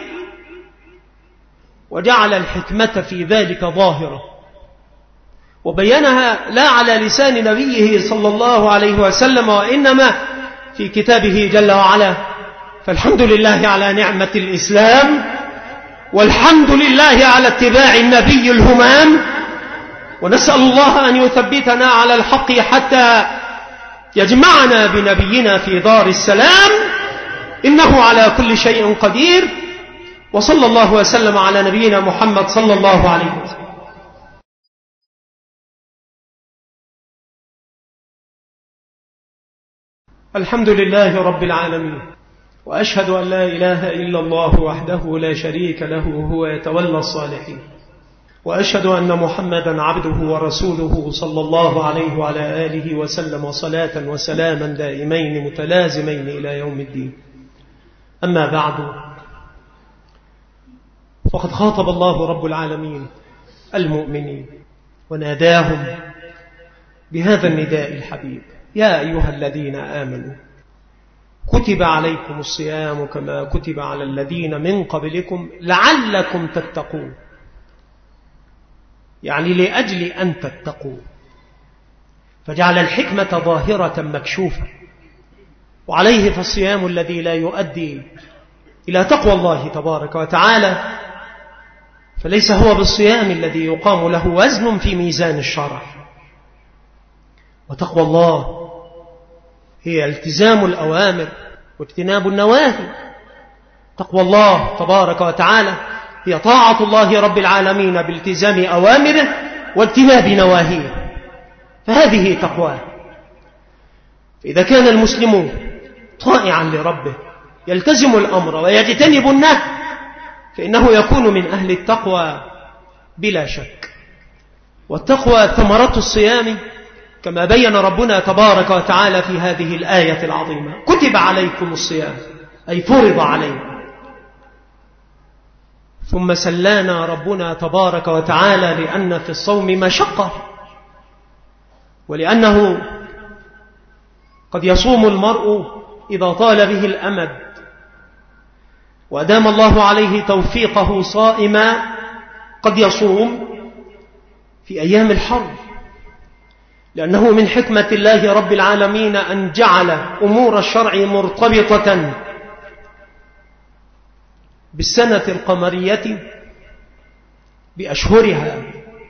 وجعل الحكمة في ذلك ظاهرة وبينها لا على لسان نبيه صلى الله عليه وسلم، وإنما في كتابه جل وعلا. فالحمد لله على نعمة الإسلام، والحمد لله على اتباع النبي الهمام، ونسأل الله أن يثبتنا على الحق حتى يجمعنا بنبينا في دار السلام، إنه على كل شيء قدير. وصلى الله وسلم على نبينا محمد صلى الله عليه وسلم. الحمد لله رب العالمين، وأشهد أن لا إله إلا الله وحده لا شريك له وهو يتولى الصالحين، وأشهد أن محمدا عبده ورسوله صلى الله عليه وعلى آله وسلم صلاة وسلاما دائمين متلازمين إلى يوم الدين. أما بعد، فقد خاطب الله رب العالمين المؤمنين وناداهم بهذا النداء الحبيب: يا أيها الذين آمنوا كتب عليكم الصيام كما كتب على الذين من قبلكم لعلكم تتقون، يعني لأجل أن تتقوا، فجعل الحكمة ظاهرة مكشوفة. وعليه فالصيام الذي لا يؤدي إلى تقوى الله تبارك وتعالى فليس هو بالصيام الذي يقام له وزن في ميزان الشرع. وتقوى الله هي التزام الأوامر واجتناب النواهي. تقوى الله تبارك وتعالى هي طاعة الله رب العالمين بالتزام أوامره واجتناب نواهيه، فهذه تقواه. فإذا كان المسلم طائعا لربه يلتزم الأمر ويجتنب النهي فإنه يكون من أهل التقوى بلا شك. والتقوى ثمرة الصيام كما بين ربنا تبارك وتعالى في هذه الآية العظيمة: كتب عليكم الصيام، أي فرض عليكم. ثم سلانا ربنا تبارك وتعالى لأن في الصوم مشقة، ولأنه قد يصوم المرء إذا طال به الأمد وأدام الله عليه توفيقه صائما، قد يصوم في أيام الحر، لأنه من حكمة الله رب العالمين أن جعل أمور الشرع مرتبطة بالسنة القمرية بأشهرها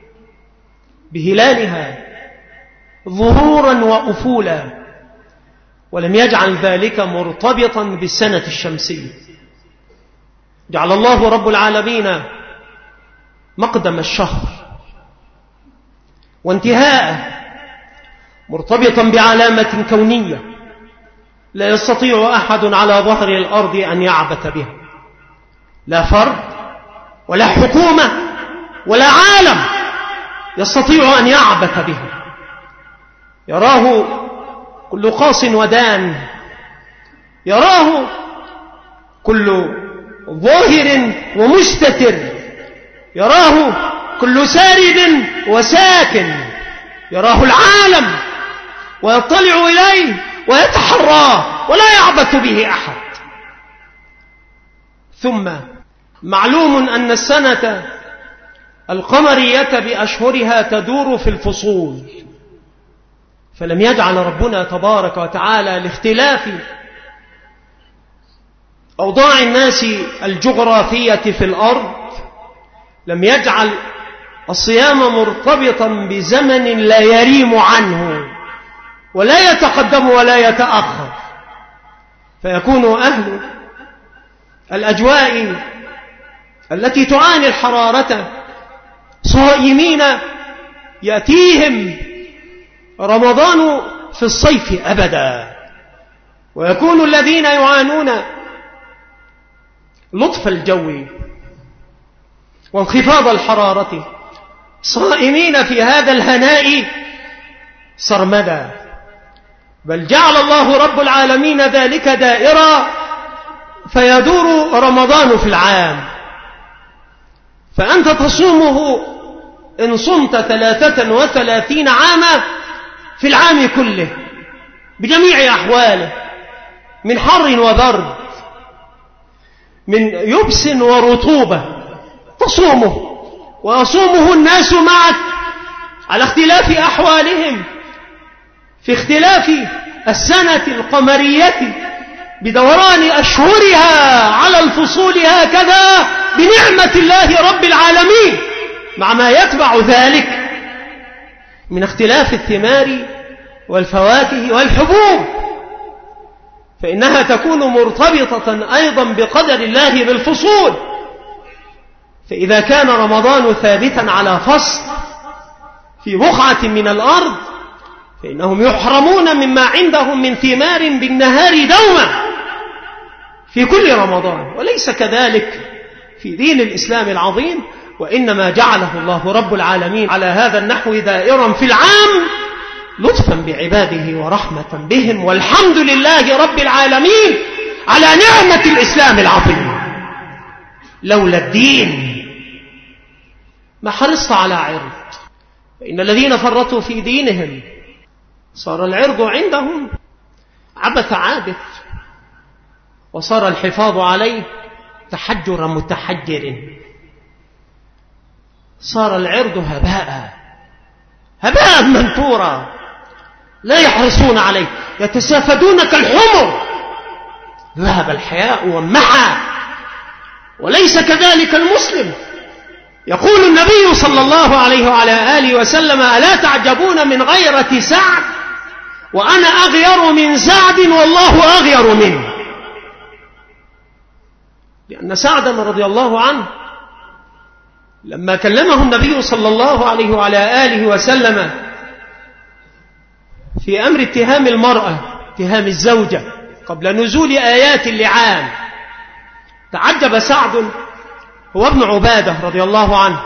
بهلالها ظهورا وأفولا، ولم يجعل ذلك مرتبطا بالسنة الشمسية. جعل الله رب العالمين مقدم الشهر وانتهاءه مرتبطا بعلامة كونية لا يستطيع أحد على ظهر الأرض أن يعبث بها، لا فرد ولا حكومة ولا عالم يستطيع أن يعبث بها. يراه كل قاص ودان، يراه كل ظاهر ومستتر، يراه كل سارد وساكن، يراه العالم ويطلع إليه ويتحراه ولا يعبث به أحد. ثم معلوم أن السنة القمرية بأشهرها تدور في الفصول، فلم يجعل ربنا تبارك وتعالى لاختلاف أوضاع الناس الجغرافية في الأرض، لم يجعل الصيام مرتبطا بزمن لا يريم عنه ولا يتقدم ولا يتأخر، فيكون أهل الأجواء التي تعاني الحرارة صائمين يأتيهم رمضان في الصيف أبدا، ويكون الذين يعانون لطف الجو وانخفاض الحرارة صائمين في هذا الهناء سرمدا. بل جعل الله رب العالمين ذلك دائرة فيدور رمضان في العام، فأنت تصومه إن صمت 33 عاما في العام كله بجميع أحواله، من حر وبرد، من يبس ورطوبة، تصومه ويصومه الناس معك على اختلاف أحوالهم، في اختلاف السنة القمرية بدوران أشهرها على الفصول، هكذا بنعمة الله رب العالمين، مع ما يتبع ذلك من اختلاف الثمار والفواكه والحبوب، فإنها تكون مرتبطة أيضا بقدر الله بالفصول. فإذا كان رمضان ثابتا على فصل في بقعة من الأرض فإنهم يحرمون مما عندهم من ثمار بالنهار دوما في كل رمضان، وليس كذلك في دين الإسلام العظيم، وإنما جعله الله رب العالمين على هذا النحو دائرا في العام لطفا بعباده ورحمة بهم، والحمد لله رب العالمين على نعمة الإسلام العظيم. لولا الدين ما حرصت على عرض، فإن الذين فرطوا في دينهم صار العرض عندهم عبث عابث، وصار الحفاظ عليه تحجر متحجر، صار العرض هباء منثورا لا يحرصون عليه، يتسافدون كالحمر، ذهب الحياء وانمحى. وليس كذلك المسلم. يقول النبي صلى الله عليه وعلى آله وسلم: ألا تعجبون من غيرة سعد وأنا أغير من سعد والله أغير منه. لأن سعدا رضي الله عنه لما كلمه النبي صلى الله عليه وعلى آله وسلم في أمر اتهام المرأة، اتهام الزوجة قبل نزول آيات اللعان، تعجب سعد، هو ابن عبادة رضي الله عنه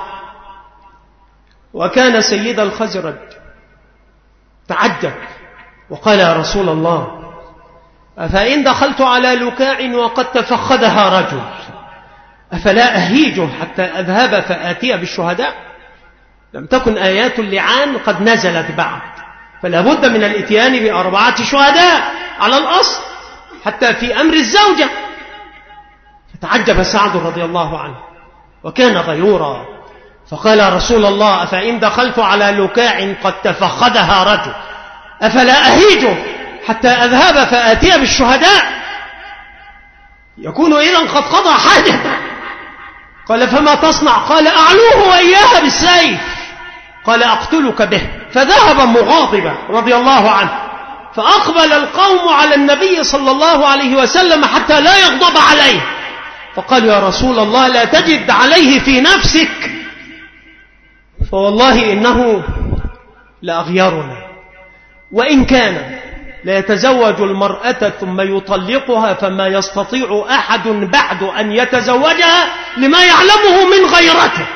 وكان سيد الخزرج، تعجب وقال: يا رسول الله، أفإن دخلت على لكاع وقد تفخذها رجل أفلا أهيجه حتى أذهب فآتي بالشهداء؟ لم تكن آيات اللعان قد نزلت بعد، فلا بد من الاتيان ب4 شهداء على الأصل حتى في أمر الزوجة. فتعجب سعد رضي الله عنه وكان غيورا، فقال: يا رسول الله، أفإن دخلت على لكاع قد تفخذها رجل أفلا أهيجه حتى أذهب فآتي بالشهداء؟ يكون إذن قد قضى حاجته. قال: فما تصنع؟ قال: أعلوه وإياها بالسيف. قال: أقتلك به. فذهب مغاضبا رضي الله عنه، فأقبل القوم على النبي صلى الله عليه وسلم حتى لا يغضب عليه، فقالوا: يا رسول الله، لا تجد عليه في نفسك، فوالله إنه لأغيرنا، وإن كان لا يتزوج المرأة ثم يطلقها فما يستطيع أحد بعد أن يتزوجها لما يعلمه من غيرته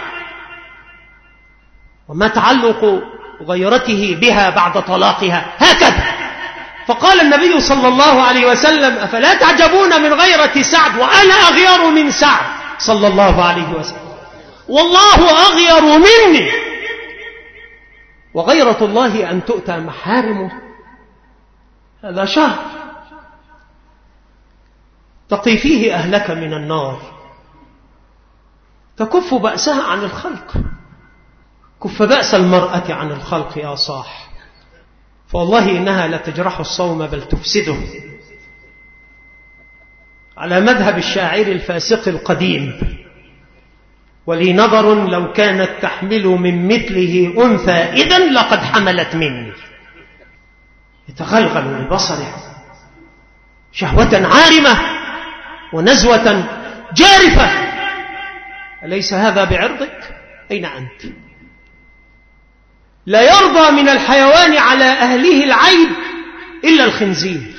وما تعلق غيرته بها بعد طلاقها، هكذا. فقال النبي صلى الله عليه وسلم: أفلا تعجبون من غيرة سعد وأنا أغير من سعد صلى الله عليه وسلم، والله أغير مني. وغيرة الله أن تؤتى محارمه، هذا شهر تقي فيه أهلك من النار، تكف بأسها عن الخلق، كف بأس المرأة عن الخلق يا صاح، فوالله إنها لا تجرح الصوم بل تفسده، على مذهب الشاعر الفاسق القديم: ولي نظر لو كانت تحمل من مثله أنثى إذن لقد حملت مني. يتغلغل ببصره شهوة عارمة ونزوة جارفة، أليس هذا بعرضك؟ أين أنت؟ لا يرضى من الحيوان على أهله العيب إلا الخنزير،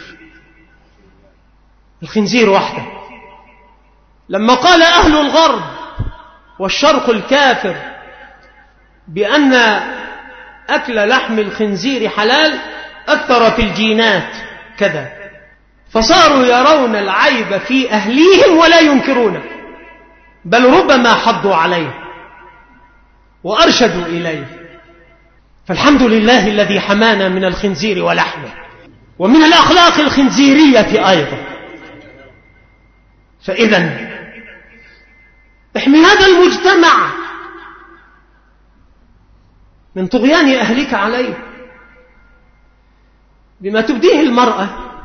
الخنزير وحده. لما قال أهل الغرب والشرق الكافر بأن أكل لحم الخنزير حلال، أكثر في الجينات كذا، فصاروا يرون العيب في أهليهم ولا ينكرونه، بل ربما حضوا عليه وأرشدوا إليه. فالحمد لله الذي حمانا من الخنزير ولحمه ومن الأخلاق الخنزيرية أيضا. فإذا احمي هذا المجتمع من طغيان أهلك عليه بما تبديه المرأة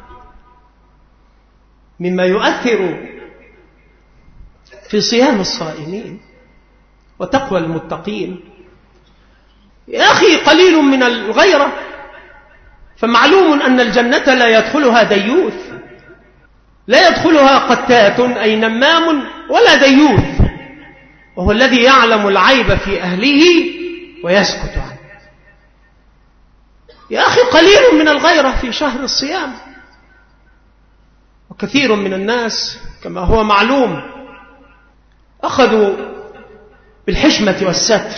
مما يؤثر في صيام الصائمين وتقوى المتقين. يا أخي قليل من الغيرة، فمعلوم أن الجنة لا يدخلها ديوث، لا يدخلها قتات أي نمام ولا ديوث، وهو الذي يعلم العيب في أهله ويسكت عنه. يا أخي قليل من الغيرة في شهر الصيام، وكثير من الناس كما هو معلوم أخذوا بالحشمة والستر،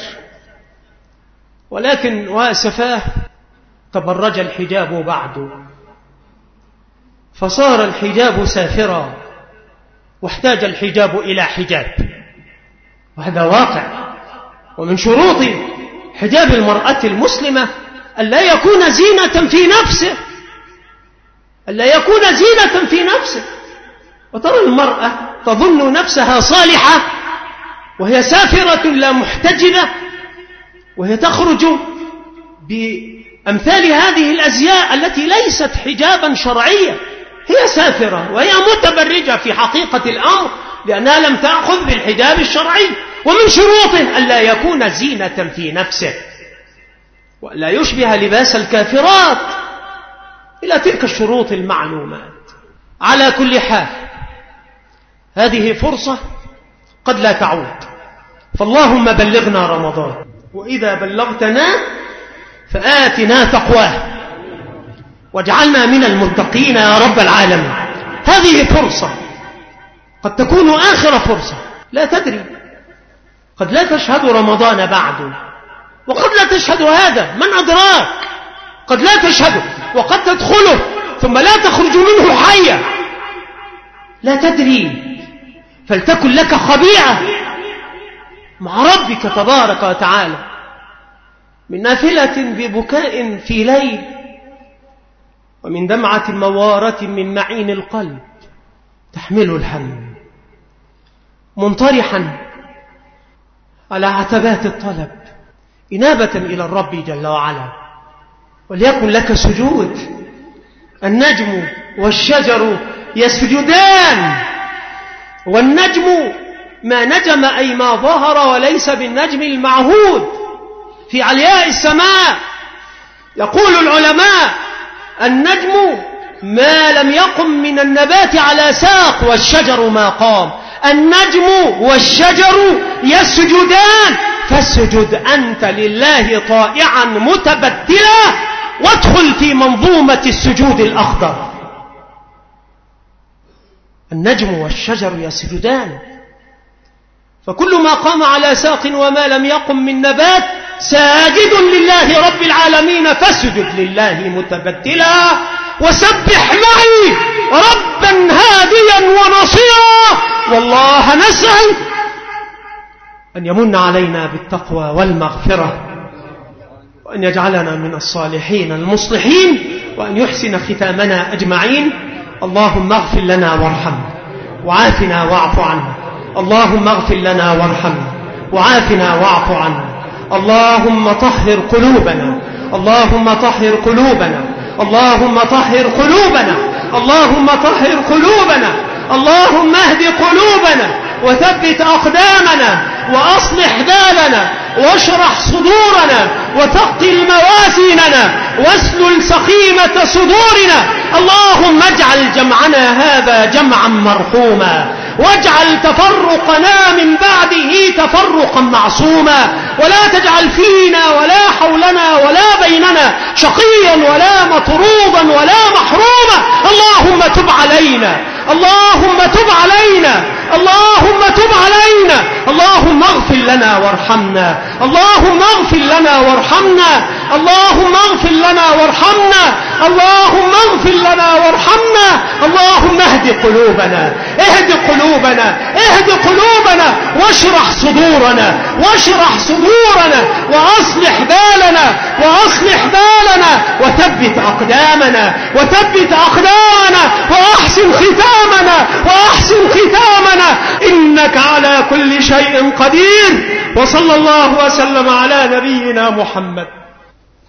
ولكن وأسفاه تبرج الحجاب بعد، فصار الحجاب سافرا واحتاج الحجاب إلى حجاب، وهذا واقع. ومن شروط حجاب المرأة المسلمة ألا يكون زينة في نفسه، ألا يكون زينة في نفسه. وترى المرأة تظن نفسها صالحة وهي سافرة لا محتجبة، وهي تخرج بأمثال هذه الأزياء التي ليست حجابا شرعيا، هي سافرة وهي متبرجة في حقيقة الأمر لأنها لم تأخذ بالحجاب الشرعي. ومن شروطه ألا يكون زينة في نفسه، ولا يشبه لباس الكافرات، إلى تلك الشروط المعلومات. على كل حال هذه فرصة قد لا تعود، فاللهم بلغنا رمضان، وإذا بلغتنا فآتنا تقواه واجعلنا من المتقين يا رب العالمين. هذه فرصة قد تكون آخر فرصة، لا تدري، قد لا تشهد رمضان بعد، وقد لا تشهد هذا، من أدراك، قد لا تشهده وقد تدخله ثم لا تخرج منه حيا، لا تدري. فلتكن لك خبيئة مع ربك تبارك وتعالى، من نافلة ببكاء في ليل، ومن دمعة موارة من معين القلب تحمل الهم، منطرحا على عتبات الطلب إنابة إلى الرب جل وعلا. وليكن لك سجود، النجم والشجر يسجدان، والنجم ما نجم أي ما ظهر وليس بالنجم المعهود في علياء السماء. يقول العلماء النجم ما لم يقم من النبات على ساق، والشجر ما قام. النجم والشجر يسجدان، فاسجد أنت لله طائعا متبتلا، وادخل في منظومة السجود الأخضر. النجم والشجر يسجدان، فكل ما قام على ساق وما لم يقم من نبات ساجد لله رب العالمين، فاسجد لله متبتلا، وسبح معي ربا هاديا ونصيرا. والله نسأل أن يمن علينا بالتقوى والمغفرة، وأن يجعلنا من الصالحين المصلحين، وأن يحسن ختامنا أجمعين. اللهم اغفر لنا وارحمنا وعافنا واعف عنا، اللهم اغفر لنا وارحمنا وعافنا واعف عنا. اللهم طهر قلوبنا، اللهم طهر قلوبنا، اللهم طهر قلوبنا، اللهم طهر قلوبنا، اللهم اهد قلوبنا وثبت أقدامنا وأصلح بالنا واشرح صدورنا وثقل موازيننا واسلل سخيمة صدورنا. اللهم اجعل جمعنا هذا جمعا مرحوما، واجعل تفرقنا من بعده تفرقا معصوما، ولا تجعل فينا ولا حولنا ولا بيننا شقيا ولا مطرودا ولا محروما. اللهم تب علينا، اللهم تب علينا، اللهم تب علينا. اللهم اغفر لنا وارحمنا، اللهم اغفر لنا وارحمنا، اللهم اغفر لنا وارحمنا، اللهم اغفر لنا وارحمنا. اللهم اهد قلوبنا، اهد قلوبنا، اهد قلوبنا، واشرح صدورنا، واشرح صدورنا، واصلح بالنا، واصلح بالنا، وثبت أقدامنا، وثبت أقدامنا، وأحسن ختامنا، وأحسن ختامنا، إنك على كل شيء قدير. وصلى الله وسلم على نبينا محمد.